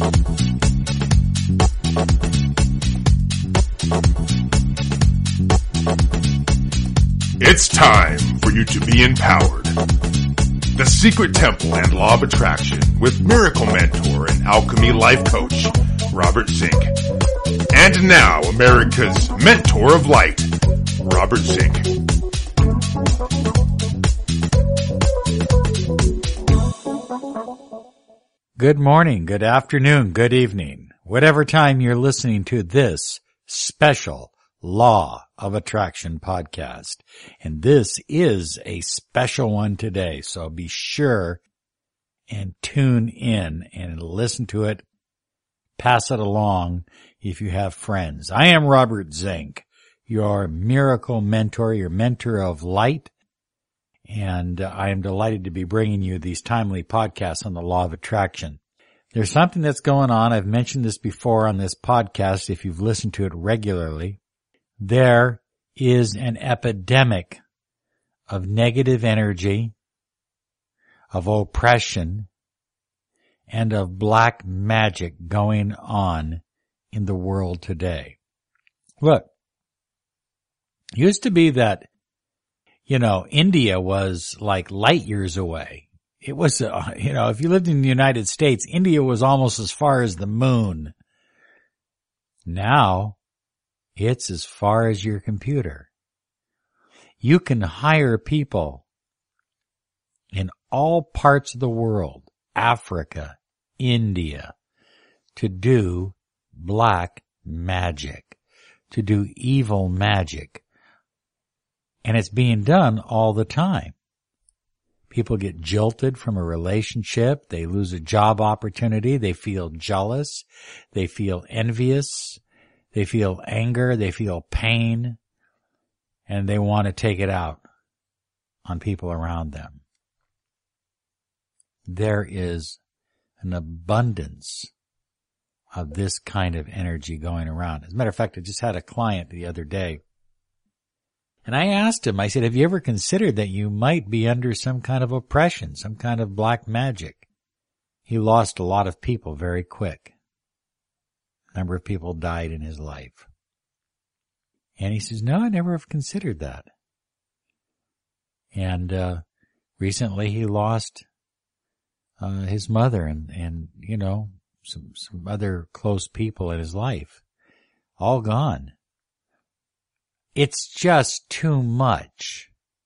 It's time for you to be empowered. The Secret Temple and Law of Attraction with Miracle Mentor and Alchemy Life Coach, Robert Zink. And now, America's Mentor of Light, Robert Zink. Good morning, good afternoon, good evening, whatever time you're listening to this special Law of Attraction podcast. And this is a special one today, so be sure and tune in and listen to it. Pass it along if you have friends. I am Robert Zink, your miracle mentor, your mentor of light, and I am delighted to be bringing you these timely podcasts on the Law of Attraction. There's something that's going on. I've mentioned this before on this podcast if you've listened to it regularly. There is an epidemic of negative energy, of oppression, and of black magic going on in the world today. Look, it used to be that, India was like light years away. It was, if you lived in the United States, India was almost as far as the moon. Now, it's as far as your computer. You can hire people in all parts of the world, Africa, India, to do black magic, to do evil magic. And it's being done all the time. People get jilted from a relationship. They lose a job opportunity. They feel jealous. They feel envious. They feel anger, they feel pain, and they want to take it out on people around them. There is an abundance of this kind of energy going around. As a matter of fact, I just had a client the other day, and I asked him, I said, have you ever considered that you might be under some kind of oppression, some kind of black magic? He lost a lot of people very quick. A number of people died in his life. And he says, no, I never have considered that. And recently he lost his mother and some other close people in his life. All gone. It's just too much.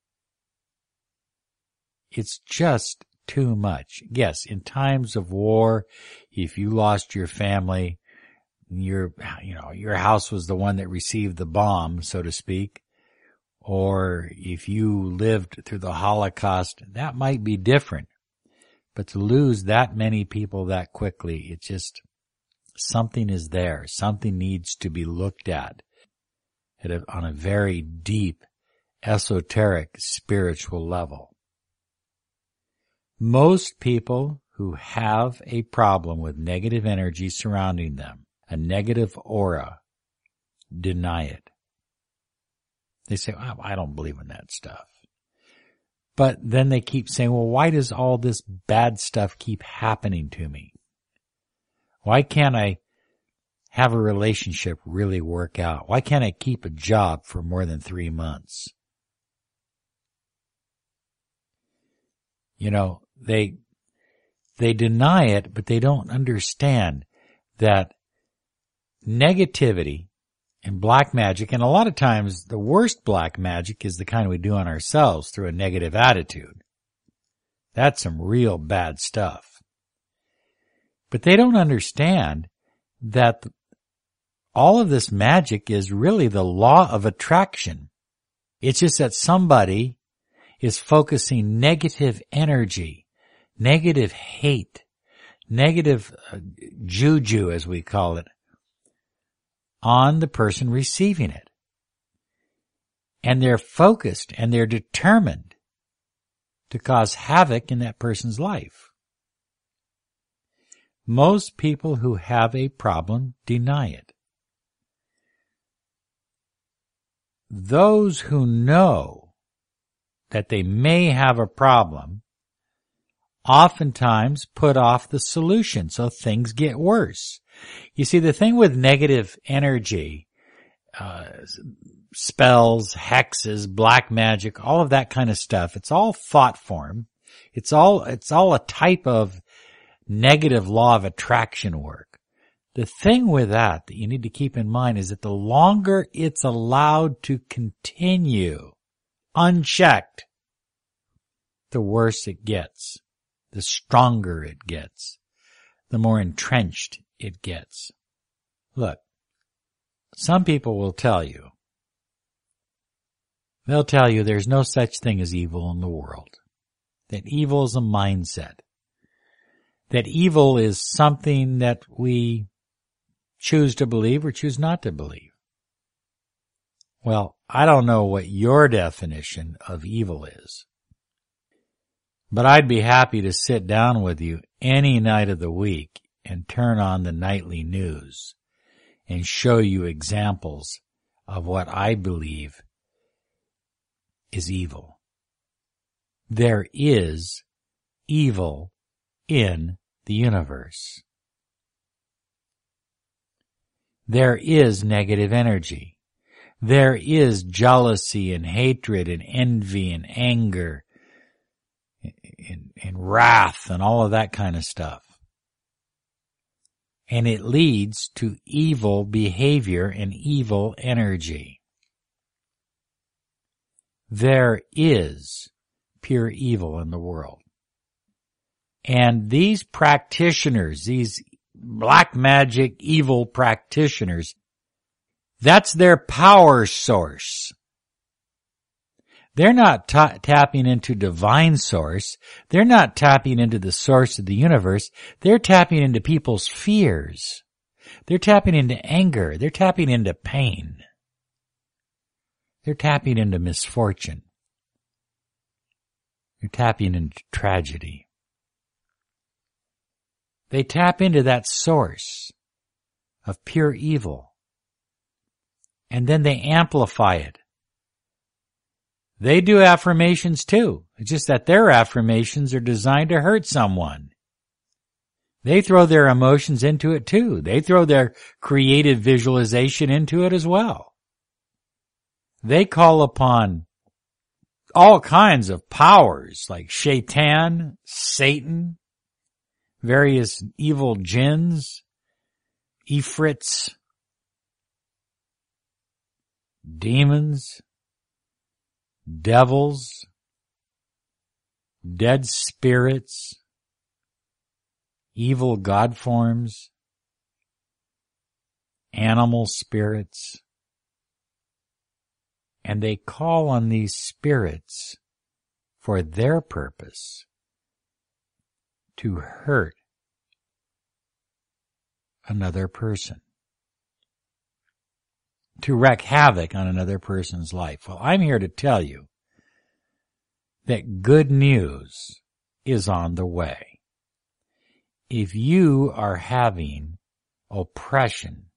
It's just too much. Yes, in times of war, if you lost your family, your house was the one that received the bomb, so to speak, or if you lived through the Holocaust, that might be different. But to lose that many people that quickly, it just, something is there. Something needs to be looked at on a very deep, esoteric, spiritual level. Most people who have a problem with negative energy surrounding them, a negative aura, deny it. They say, oh, I don't believe in that stuff. But then they keep saying, well, why does all this bad stuff keep happening to me? Why can't I have a relationship really work out? Why can't I keep a job for more than 3 months? They deny it, but they don't understand that negativity and black magic, and a lot of times the worst black magic is the kind we do on ourselves through a negative attitude. That's some real bad stuff. But they don't understand that all of this magic is really the law of attraction. It's just that somebody is focusing negative energy, negative hate, negative juju, as we call it, on the person receiving it. And they're focused and they're determined to cause havoc in that person's life. Most people who have a problem deny it. Those who know that they may have a problem oftentimes put off the solution, so things get worse. You see, the thing with negative energy, spells, hexes, black magic, all of that kind of stuff, it's all thought form. It's all a type of negative law of attraction work. The thing with that you need to keep in mind is that the longer it's allowed to continue unchecked, the worse it gets, the stronger it gets, the more entrenched it gets. Look, some people will tell you, they'll tell you there's no such thing as evil in the world, that evil is a mindset, that evil is something that we choose to believe or choose not to believe. Well, I don't know what your definition of evil is, but I'd be happy to sit down with you any night of the week and turn on the nightly news and show you examples of what I believe is evil. There is evil in the universe. There is negative energy. There is jealousy and hatred and envy and anger and wrath and all of that kind of stuff. And it leads to evil behavior and evil energy. There is pure evil in the world. And these practitioners, these black magic evil practitioners, that's their power source. They're not tapping into divine source. They're not tapping into the source of the universe. They're tapping into people's fears. They're tapping into anger. They're tapping into pain. They're tapping into misfortune. They're tapping into tragedy. They tap into that source of pure evil, and then they amplify it. They do affirmations too. It's just that their affirmations are designed to hurt someone. They throw their emotions into it too. They throw their creative visualization into it as well. They call upon all kinds of powers like Shaitan, Satan, various evil jinns, Ifrits, demons, devils, dead spirits, evil god forms, animal spirits, and they call on these spirits for their purpose to hurt another person, to wreak havoc on another person's life. Well, I'm here to tell you that good news is on the way. If you are having oppression,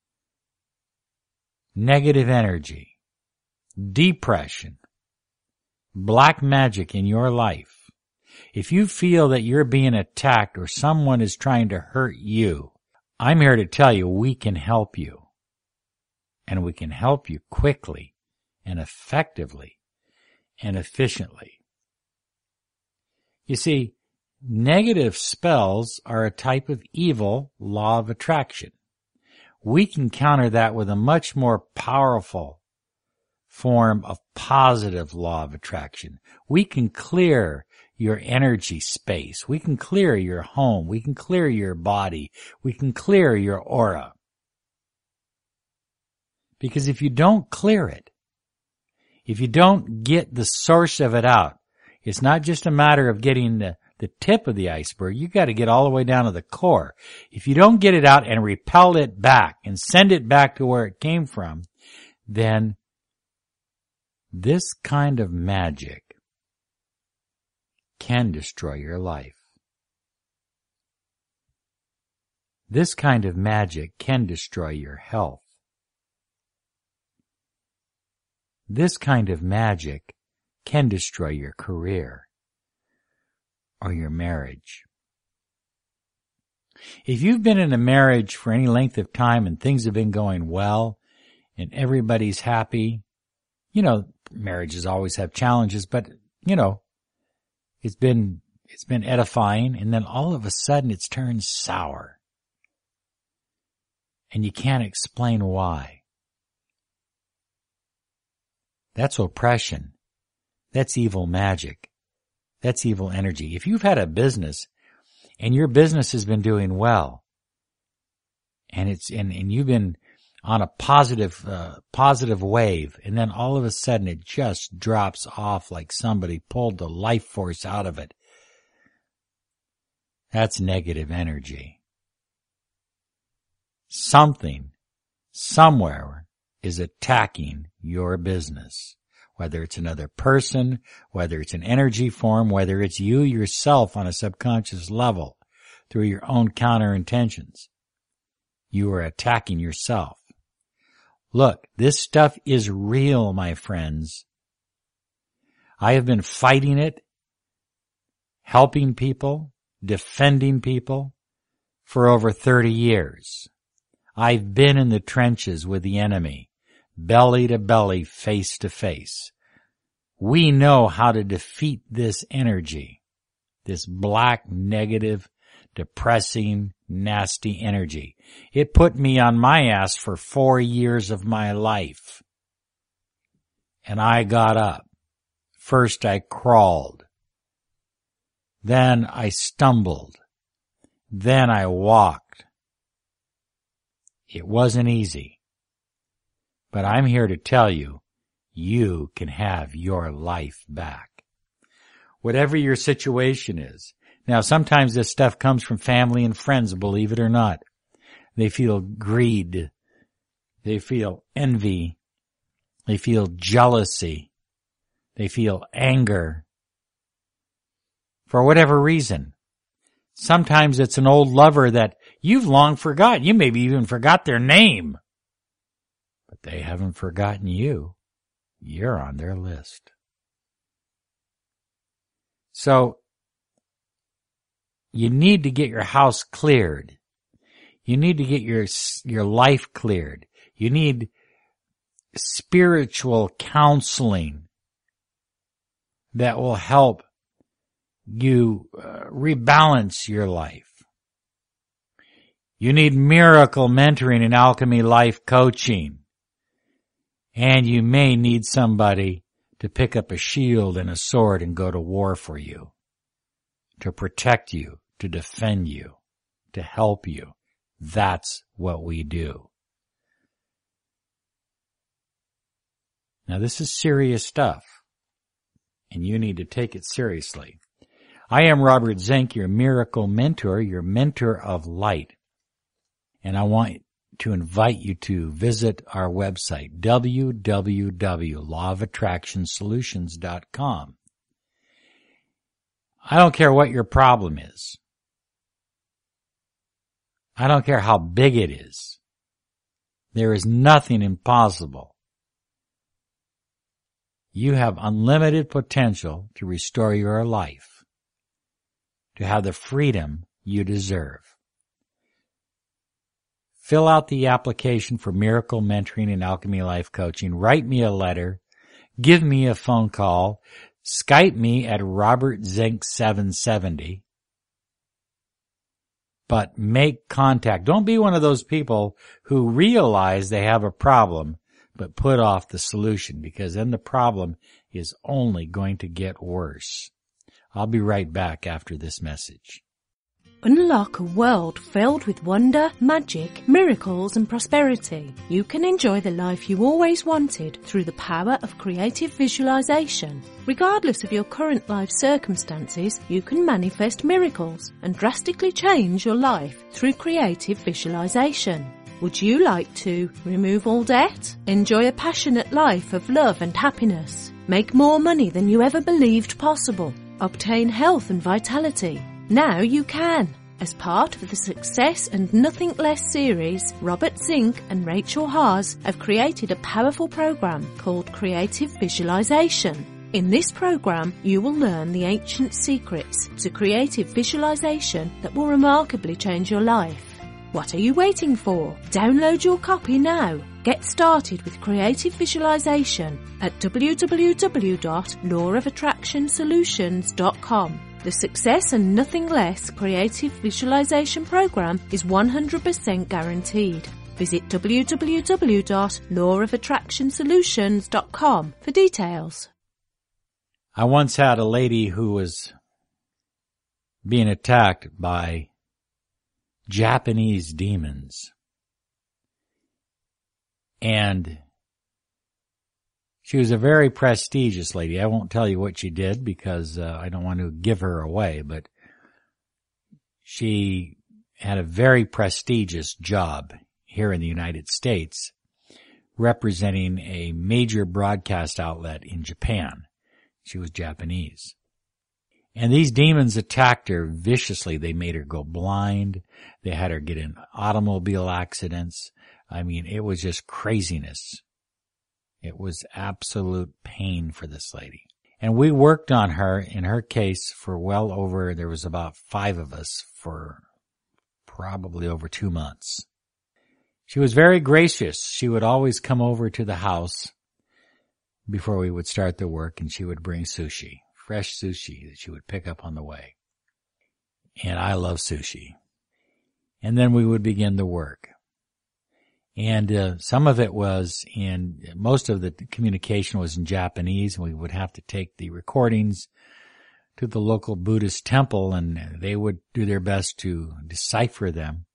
negative energy, depression, black magic in your life, if you feel that you're being attacked or someone is trying to hurt you, I'm here to tell you we can help you. And we can help you quickly and effectively and efficiently. You see, negative spells are a type of evil law of attraction. We can counter that with a much more powerful form of positive law of attraction. We can clear your energy space. We can clear your home. We can clear your body. We can clear your aura. Because if you don't clear it, if you don't get the source of it out, it's not just a matter of getting the tip of the iceberg. You got to get all the way down to the core. If you don't get it out and repel it back and send it back to where it came from, then this kind of magic can destroy your life. This kind of magic can destroy your health. This kind of magic can destroy your career or your marriage. If you've been in a marriage for any length of time and things have been going well and everybody's happy, marriages always have challenges, but, it's been edifying, and then all of a sudden it's turned sour. And you can't explain why. That's oppression. That's evil magic. That's evil energy. If you've had a business and your business has been doing well, and you've been on a positive wave, and then all of a sudden it just drops off like somebody pulled the life force out of it, that's negative energy. Something, somewhere, is attacking your business. Whether it's another person, whether it's an energy form, whether it's you yourself on a subconscious level through your own counter-intentions. You are attacking yourself. Look, this stuff is real, my friends. I have been fighting it, helping people, defending people for over 30 years. I've been in the trenches with the enemy, belly to belly, face to face. We know how to defeat this energy, this black, negative, depressing, nasty energy. It put me on my ass for 4 years of my life. And I got up. First I crawled. Then I stumbled. Then I walked. It wasn't easy. But I'm here to tell you, you can have your life back. Whatever your situation is. Now, sometimes this stuff comes from family and friends, believe it or not. They feel greed. They feel envy. They feel jealousy. They feel anger. For whatever reason. Sometimes it's an old lover that you've long forgot. You maybe even forgot their name. But they haven't forgotten you. You're on their list. So, you need to get your house cleared. You need to get your life cleared. You need spiritual counseling that will help you rebalance your life. You need miracle mentoring and alchemy life coaching. And you may need somebody to pick up a shield and a sword and go to war for you, to protect you, to defend you, to help you. That's what we do. Now this is serious stuff, and you need to take it seriously. I am Robert Zink, your miracle mentor, your mentor of light. And I want to invite you to visit our website, www.lawofattractionsolutions.com. I don't care what your problem is. I don't care how big it is. There is nothing impossible. You have unlimited potential to restore your life, to have the freedom you deserve. Fill out the application for Miracle Mentoring and Alchemy Life Coaching. Write me a letter. Give me a phone call. Skype me at RobertZink770. But make contact. Don't be one of those people who realize they have a problem but put off the solution, because then the problem is only going to get worse. I'll be right back after this message. Unlock a world filled with wonder, magic, miracles and prosperity. You can enjoy the life you always wanted through the power of creative visualization. Regardless of your current life circumstances, you can manifest miracles and drastically change your life through creative visualization. Would you like to remove all debt? Enjoy a passionate life of love and happiness? Make more money than you ever believed possible? Obtain health and vitality? Now you can. As part of the Success and Nothing Less series, Robert Zink and Rachel Haas have created a powerful program called Creative Visualization. In this program, you will learn the ancient secrets to creative visualization that will remarkably change your life. What are you waiting for? Download your copy now. Get started with creative visualization at www.lawofattractionsolutions.com. The Success and Nothing Less creative visualization program is 100% guaranteed. Visit www.lawofattractionsolutions.com for details. I once had a lady who was being attacked by Japanese demons. And she was a very prestigious lady. I won't tell you what she did because I don't want to give her away, but she had a very prestigious job here in the United States representing a major broadcast outlet in Japan. She was Japanese. And these demons attacked her viciously. They made her go blind. They had her get in automobile accidents. I mean, it was just craziness. It was absolute pain for this lady. And we worked on her, in her case, for well over, there was about 5 of us for probably over 2 months. She was very gracious. She would always come over to the house before we would start the work, and she would bring sushi, fresh sushi that she would pick up on the way. And I love sushi. And then we would begin the work. And some of it was most of the communication was in Japanese, and we would have to take the recordings to the local Buddhist temple, and they would do their best to decipher them.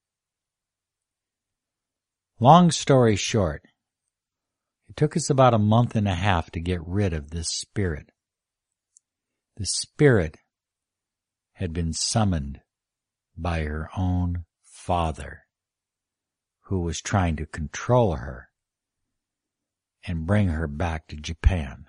Long story short, it took us about 1.5 months to get rid of this spirit. The spirit had been summoned by her own father, who was trying to control her and bring her back to Japan.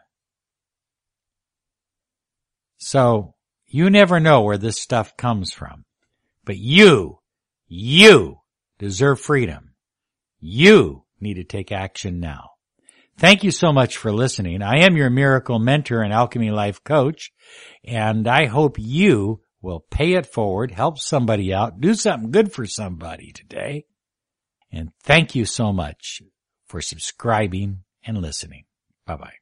So, you never know where this stuff comes from. But you deserve freedom. You need to take action now. Thank you so much for listening. I am your miracle mentor and alchemy life coach, and I hope you will pay it forward, help somebody out, do something good for somebody today. And thank you so much for subscribing and listening. Bye-bye.